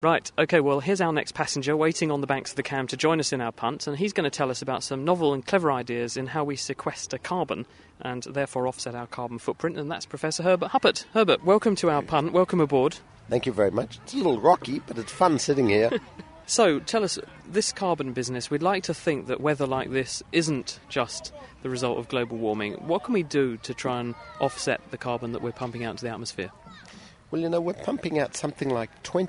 Right, OK, well, here's our next passenger waiting on the banks of the Cam to join us in our punt, and he's going to tell us about some novel and clever ideas in how we sequester carbon and therefore offset our carbon footprint, and that's Professor Herbert Huppert. Herbert, welcome to our punt, welcome aboard. Thank you very much. It's a little rocky, but it's fun sitting here. So, tell us, this carbon business, we'd like to think that weather like this isn't just the result of global warming. What can we do to try and offset the carbon that we're pumping out into the atmosphere? Well, we're pumping out something like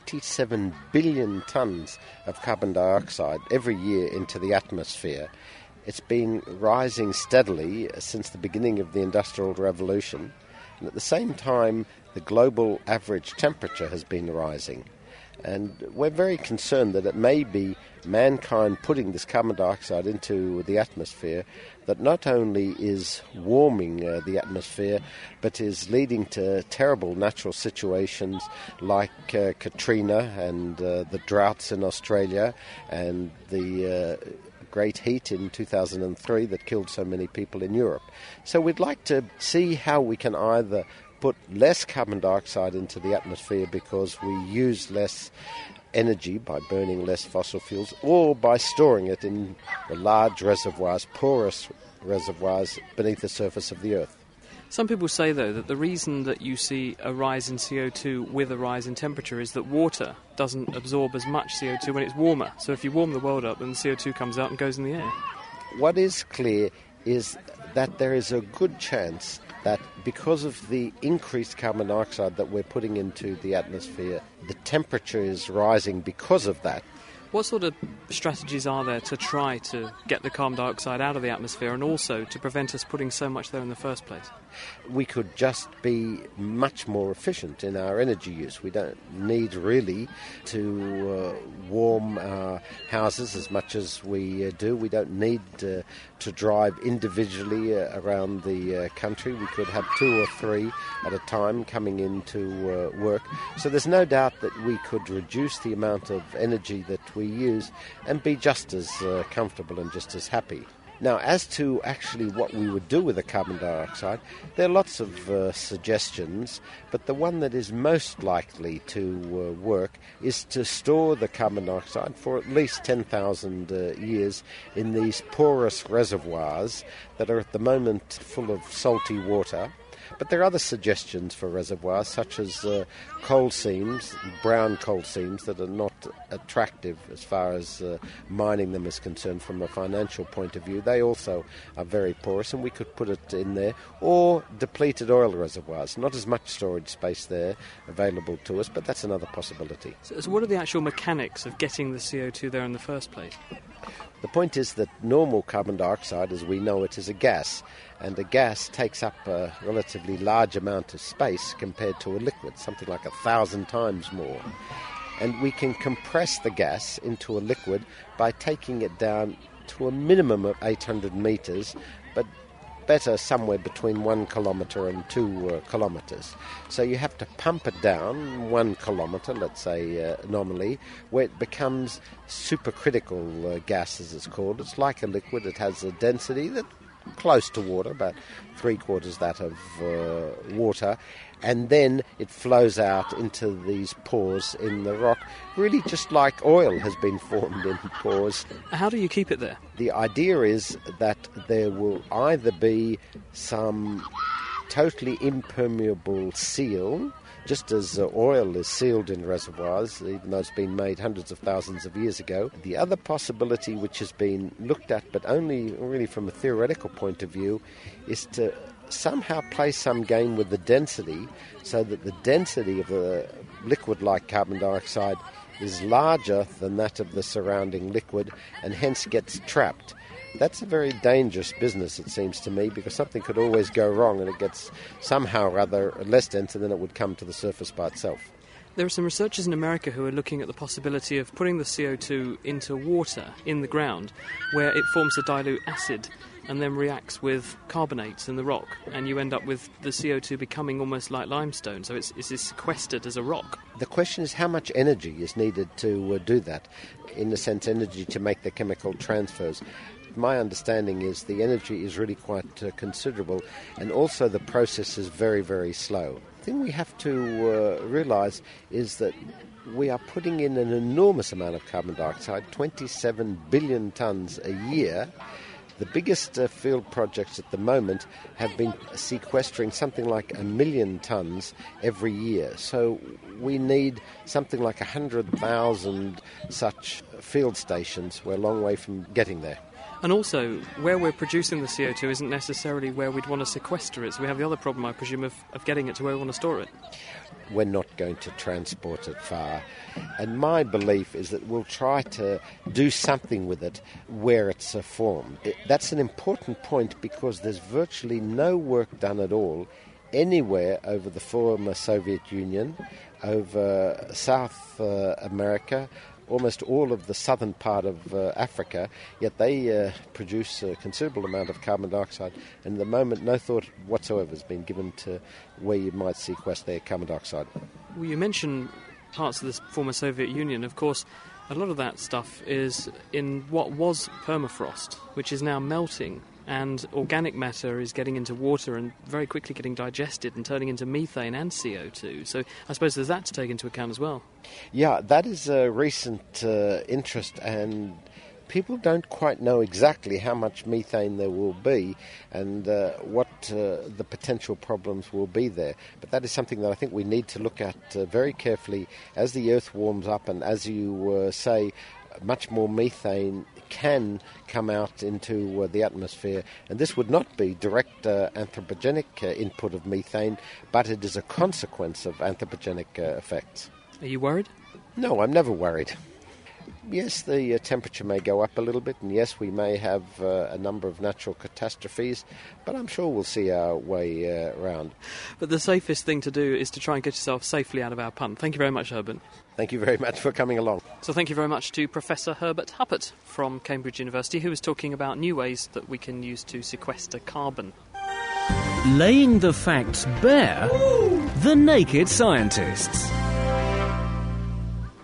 27 billion tonnes of carbon dioxide every year into the atmosphere. It's been rising steadily since the beginning of the Industrial Revolution. And at the same time, the global average temperature has been rising. And we're very concerned that it may be mankind putting this carbon dioxide into the atmosphere that not only is warming the atmosphere, but is leading to terrible natural situations like Katrina and the droughts in Australia and the great heat in 2003 that killed so many people in Europe. So we'd like to see how we can either put less carbon dioxide into the atmosphere because we use less energy by burning less fossil fuels, or by storing it in the large reservoirs, porous reservoirs beneath the surface of the Earth. Some people say, though, that the reason that you see a rise in CO2 with a rise in temperature is that water doesn't absorb as much CO2 when it's warmer. So if you warm the world up, then the CO2 comes out and goes in the air. What is clear is that there is a good chance that because of the increased carbon dioxide that we're putting into the atmosphere, the temperature is rising because of that. What sort of strategies are there to try to get the carbon dioxide out of the atmosphere and also to prevent us putting so much there in the first place? We could just be much more efficient in our energy use. We don't need really to warm our houses as much as we do. We don't need to drive individually around the country. We could have 2 or 3 at a time coming into work. So there's no doubt that we could reduce the amount of energy that we use and be just as comfortable and just as happy. Now, as to actually what we would do with the carbon dioxide, there are lots of suggestions, but the one that is most likely to work is to store the carbon dioxide for at least 10,000 years in these porous reservoirs that are at the moment full of salty water. But there are other suggestions for reservoirs, such as coal seams, brown coal seams, that are not attractive as far as mining them is concerned from a financial point of view. They also are very porous, and we could put it in there. Or depleted oil reservoirs. Not as much storage space there available to us, but that's another possibility. So what are the actual mechanics of getting the CO2 there in the first place? The point is that normal carbon dioxide, as we know it, is a gas, and a gas takes up a relatively large amount of space compared to a liquid, something like 1,000 times more. And we can compress the gas into a liquid by taking it down to a minimum of 800 metres, but better somewhere between 1 kilometre and 2 kilometres. So you have to pump it down 1 kilometre, let's say nominally, where it becomes supercritical gas, as it's called. It's like a liquid. It has a density that close to water, about 3/4 that of water, and then it flows out into these pores in the rock, really just like oil has been formed in pores. How do you keep it there? The idea is that there will either be some totally impermeable seal, just as oil is sealed in reservoirs, even though it's been made hundreds of thousands of years ago. The other possibility, which has been looked at, but only really from a theoretical point of view, is to somehow play some game with the density so that the density of the liquid like carbon dioxide is larger than that of the surrounding liquid and hence gets trapped. That's a very dangerous business, it seems to me, because something could always go wrong and it gets somehow rather less dense and then it would come to the surface by itself. There are some researchers in America who are looking at the possibility of putting the CO2 into water in the ground where it forms a dilute acid and then reacts with carbonates in the rock, and you end up with the CO2 becoming almost like limestone, so it's sequestered as a rock. The question is how much energy is needed to do that, in a sense energy to make the chemical transfers. My understanding is the energy is really quite considerable, and also the process is very, very slow. The thing we have to realise is that we are putting in an enormous amount of carbon dioxide, 27 billion tonnes a year. The biggest field projects at the moment have been sequestering something like 1 million tonnes every year. So we need something like 100,000 such field stations. We're a long way from getting there. And also, where we're producing the CO2 isn't necessarily where we'd want to sequester it. So we have the other problem, I presume, of getting it to where we want to store it. We're not going to transport it far. And my belief is that we'll try to do something with it where it's formed. That's an important point because there's virtually no work done at all anywhere over the former Soviet Union, over South America, almost all of the southern part of Africa, yet they produce a considerable amount of carbon dioxide, and at the moment no thought whatsoever has been given to where you might sequester their carbon dioxide. Well, you mentioned parts of the former Soviet Union. Of course, a lot of that stuff is in what was permafrost, which is now melting, and organic matter is getting into water and very quickly getting digested and turning into methane and CO2. So I suppose there's that to take into account as well. Yeah, that is a recent interest, and people don't quite know exactly how much methane there will be and what the potential problems will be there. But that is something that I think we need to look at very carefully as the Earth warms up, and as you say, much more methane can come out into the atmosphere, and this would not be direct anthropogenic input of methane, but it is a consequence of anthropogenic effects. Are you worried? No, I'm never worried. Yes, the temperature may go up a little bit, and yes, we may have a number of natural catastrophes, but I'm sure we'll see our way around. But the safest thing to do is to try and get yourself safely out of our punt. Thank you very much, Herbert. Thank you very much for coming along. So thank you very much to Professor Herbert Huppert from Cambridge University, who was talking about new ways that we can use to sequester carbon. Laying the facts bare, The Naked Scientists.